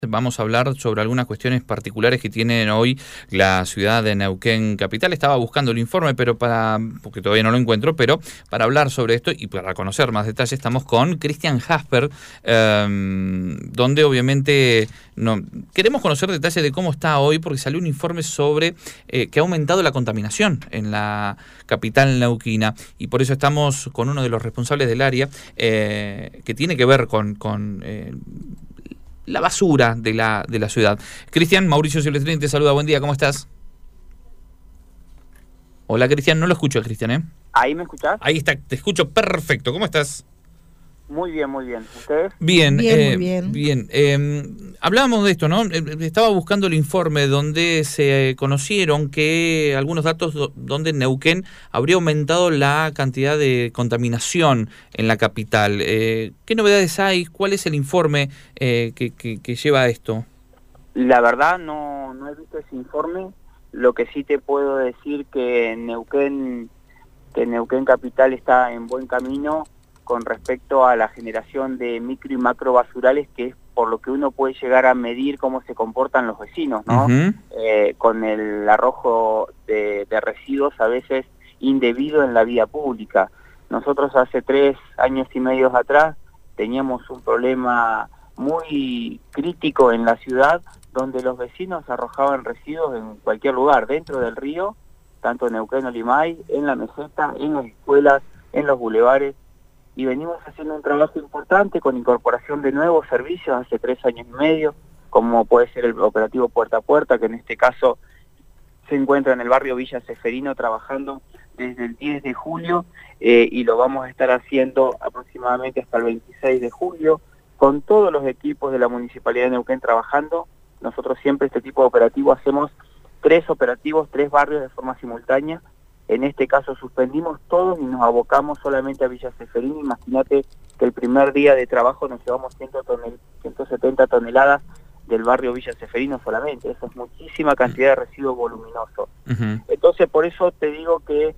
Vamos a hablar sobre algunas cuestiones particulares que tiene hoy la ciudad de Neuquén Capital. Estaba buscando el informe, porque todavía no lo encuentro, pero para hablar sobre esto y para conocer más detalles estamos con Cristian Jasper, donde obviamente queremos conocer detalles de cómo está hoy, porque salió un informe sobre que ha aumentado la contaminación en la capital neuquina, y por eso estamos con uno de los responsables del área que tiene que ver con la basura de la ciudad. Cristian, Mauricio Silvestrini te saluda, buen día, ¿cómo estás? Hola Cristian, no lo escucho a Cristian, ¿eh? ¿Ahí me escuchás? Ahí está, te escucho perfecto, ¿cómo estás? Muy bien, muy bien. ¿Ustedes? Bien, muy bien. Bien. Hablábamos de esto, ¿no? Estaba buscando el informe donde se conocieron que algunos datos donde Neuquén habría aumentado la cantidad de contaminación en la capital. ¿Qué novedades hay? ¿Cuál es el informe que lleva a esto? La verdad no he visto ese informe. Lo que sí te puedo decir que Neuquén Capital está en buen camino con respecto a la generación de micro y macro basurales, que es por lo que uno puede llegar a medir cómo se comportan los vecinos, ¿no? Con el arrojo de residuos a veces indebido en la vía pública. Nosotros hace 3 años y medio atrás teníamos un problema muy crítico en la ciudad, donde los vecinos arrojaban residuos en cualquier lugar, dentro del río, tanto en Neuquén o Limay, en la meseta, en las escuelas, en los bulevares, y venimos haciendo un trabajo importante con incorporación de nuevos servicios hace 3 años y medio, como puede ser el operativo Puerta a Puerta, que en este caso se encuentra en el barrio Villa Ceferino trabajando desde el 10 de julio y lo vamos a estar haciendo aproximadamente hasta el 26 de julio, con todos los equipos de la Municipalidad de Neuquén trabajando. Nosotros siempre este tipo de operativo hacemos 3 operativos, 3 barrios de forma simultánea. En este caso suspendimos todos y nos abocamos solamente a Villa Ceferino. Imagínate que el primer día de trabajo nos llevamos 170 toneladas del barrio Villa Ceferino solamente. Eso es muchísima cantidad de residuos voluminosos. Entonces por eso te digo que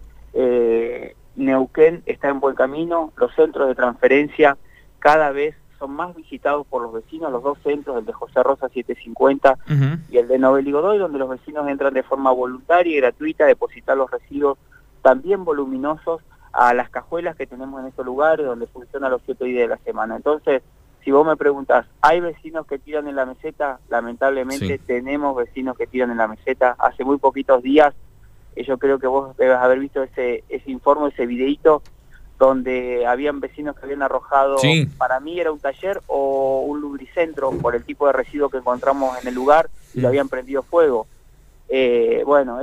Neuquén está en buen camino. Los centros de transferencia cada vez son más visitados por los vecinos, los 2 centros, el de José Rosa 750 y el de Nobel y Godoy, donde los vecinos entran de forma voluntaria y gratuita a depositar los residuos también voluminosos a las cajuelas que tenemos en estos lugares, donde funciona los 7 días de la semana. Entonces, si vos me preguntás, ¿hay vecinos que tiran en la meseta? Lamentablemente tenemos vecinos que tiran en la meseta. Hace muy poquitos días, yo creo que vos debes haber visto ese informe, ese videíto, donde habían vecinos que habían arrojado, para mí era un taller o un lubricentro por el tipo de residuo que encontramos en el lugar, y lo habían prendido fuego. Bueno,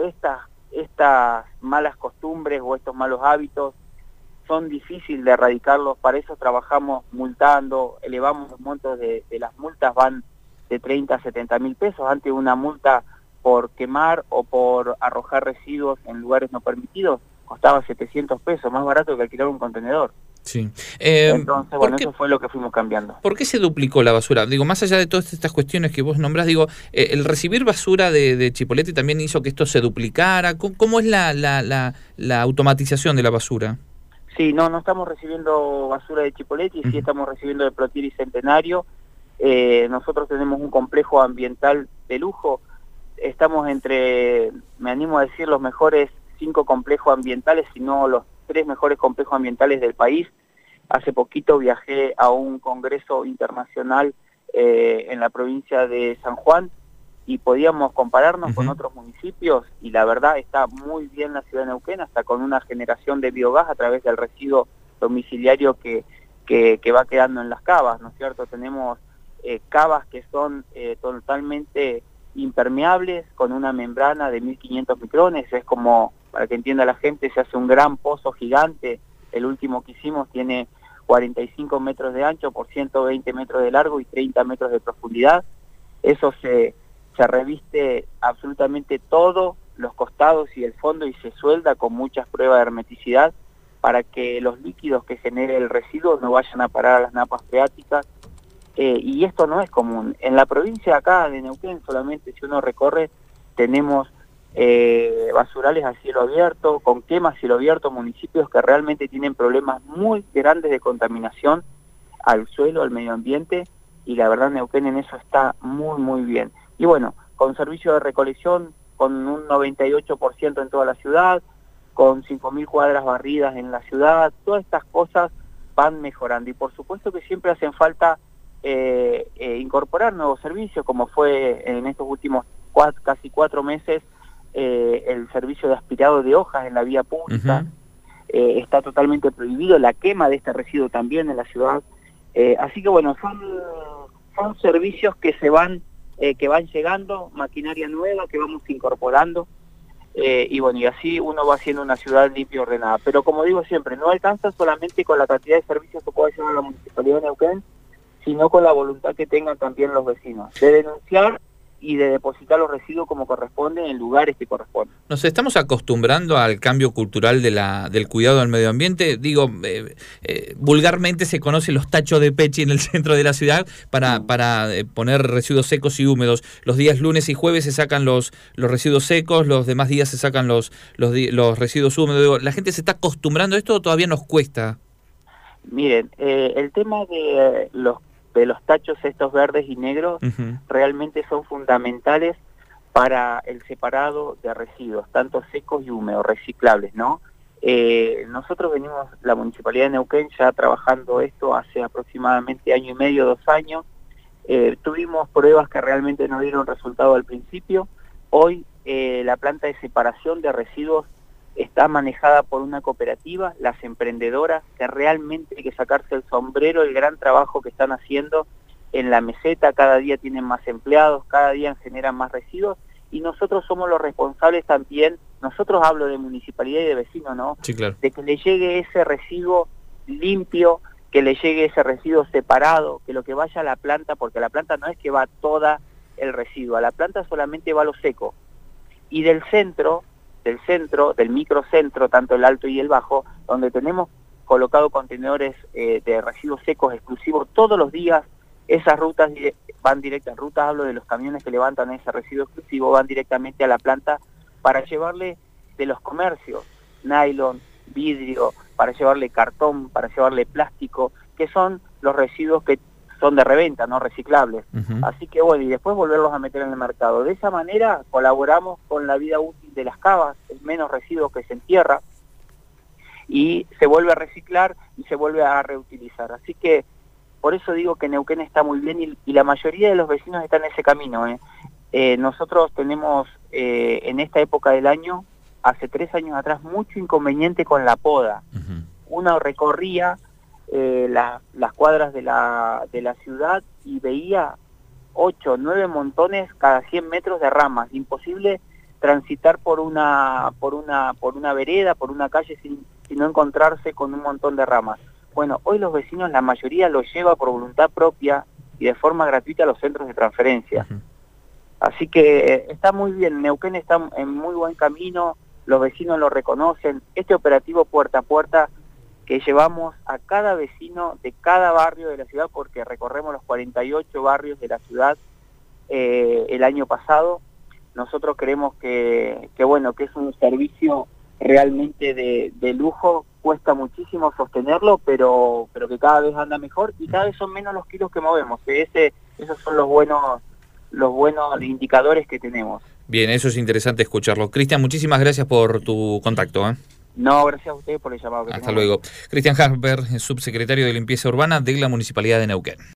estas malas costumbres o estos malos hábitos son difíciles de erradicarlos. Para eso trabajamos multando, elevamos los montos de las multas, van de 30 a 70 mil pesos. Antes una multa por quemar o por arrojar residuos en lugares no permitidos costaba 700 pesos, más barato que alquilar un contenedor. Entonces, bueno, eso fue lo que fuimos cambiando. ¿Por qué se duplicó la basura? Digo, más allá de todas estas cuestiones que vos nombrás, digo, el recibir basura de Chipoleti también hizo que esto se duplicara. ¿Cómo es la automatización de la basura? Sí, no estamos recibiendo basura de Chipoleti, sí estamos recibiendo de Plotier y Centenario. Nosotros tenemos un complejo ambiental de lujo. Estamos entre, me animo a decir, los mejores 5 complejos ambientales, sino los 3 mejores complejos ambientales del país. Hace poquito viajé a un congreso internacional en la provincia de San Juan y podíamos compararnos con otros municipios, y la verdad está muy bien la ciudad de Neuquén, hasta con una generación de biogás a través del residuo domiciliario que va quedando en las cavas, ¿no es cierto? Tenemos cavas que son totalmente impermeables, con una membrana de 1500 micrones. Es como, para que entienda la gente, se hace un gran pozo gigante. El último que hicimos tiene 45 metros de ancho por 120 metros de largo y 30 metros de profundidad. Eso se reviste absolutamente todo, los costados y el fondo, y se suelda con muchas pruebas de hermeticidad para que los líquidos que genere el residuo no vayan a parar a las napas freáticas. Y esto no es común. En la provincia acá de Neuquén, solamente si uno recorre, tenemos basurales a cielo abierto, con quemas a cielo abierto, municipios que realmente tienen problemas muy grandes de contaminación al suelo, al medio ambiente, y la verdad Neuquén en eso está muy bien. Y bueno, con servicio de recolección, con un 98% en toda la ciudad, con 5.000 cuadras barridas en la ciudad, todas estas cosas van mejorando. Y por supuesto que siempre hacen falta incorporar nuevos servicios, como fue en estos últimos casi 4 meses el servicio de aspirado de hojas en la vía pública. Está totalmente prohibido la quema de este residuo también en la ciudad. Así que bueno, son servicios que van llegando, maquinaria nueva que vamos incorporando, y bueno, y así uno va haciendo una ciudad limpia y ordenada. Pero como digo siempre, no alcanza solamente con la cantidad de servicios que puede llevar la Municipalidad de Neuquén, sino con la voluntad que tengan también los vecinos, de denunciar y de depositar los residuos como corresponde en lugares que corresponden. ¿Nos estamos acostumbrando al cambio cultural del cuidado del medio ambiente? Digo, vulgarmente se conocen los tachos de Pechi en el centro de la ciudad para poner residuos secos y húmedos. Los días lunes y jueves se sacan los residuos secos, los demás días se sacan los residuos húmedos. Digo, ¿la gente se está acostumbrando a esto o todavía nos cuesta? Miren, el tema de los tachos estos verdes y negros realmente son fundamentales para el separado de residuos, tanto secos y húmedos, reciclables, ¿no? Nosotros venimos, la Municipalidad de Neuquén, ya trabajando esto hace aproximadamente 1 año y medio, 2 años. Tuvimos pruebas que realmente no dieron resultado al principio. Hoy la planta de separación de residuos está manejada por una cooperativa, las emprendedoras, que realmente hay que sacarse el sombrero, el gran trabajo que están haciendo en la meseta. Cada día tienen más empleados, cada día generan más residuos, y nosotros somos los responsables también, nosotros hablo de municipalidad y de vecinos, ¿no? Sí, claro. De que le llegue ese residuo limpio, que le llegue ese residuo separado, que lo que vaya a la planta, porque a la planta no es que va toda el residuo, a la planta solamente va lo seco. Y del microcentro, tanto el alto y el bajo, donde tenemos colocado contenedores de residuos secos exclusivos todos los días. Esas rutas van directas, hablo de los camiones que levantan ese residuo exclusivo, van directamente a la planta para llevarle de los comercios, nylon, vidrio, para llevarle cartón, para llevarle plástico, que son los residuos que son de reventa, no reciclables. Así que bueno, y después volverlos a meter en el mercado. De esa manera colaboramos con la vida útil de las cavas, es menos residuos que se entierra, y se vuelve a reciclar y se vuelve a reutilizar. Así que por eso digo que Neuquén está muy bien, y la mayoría de los vecinos están en ese camino. Nosotros tenemos en esta época del año, hace 3 años atrás, mucho inconveniente con la poda. Uno recorría las cuadras de la ciudad y veía 8 o 9 montones cada 100 metros de ramas. Imposible transitar por una vereda, por una calle sin no encontrarse con un montón de ramas. Bueno, hoy los vecinos, la mayoría lo lleva por voluntad propia y de forma gratuita a los centros de transferencia. Así que está muy bien, Neuquén está en muy buen camino, los vecinos lo reconocen. Este operativo puerta a puerta que llevamos a cada vecino de cada barrio de la ciudad, porque recorremos los 48 barrios de la ciudad el año pasado. Nosotros creemos que es un servicio realmente de lujo, cuesta muchísimo sostenerlo, pero que cada vez anda mejor, y cada vez son menos los kilos que movemos. Esos son los buenos indicadores que tenemos. Bien, eso es interesante escucharlo. Cristian, muchísimas gracias por tu contacto. No, gracias a ustedes por el llamado. Hasta luego. Cristian Harper, subsecretario de Limpieza Urbana de la Municipalidad de Neuquén.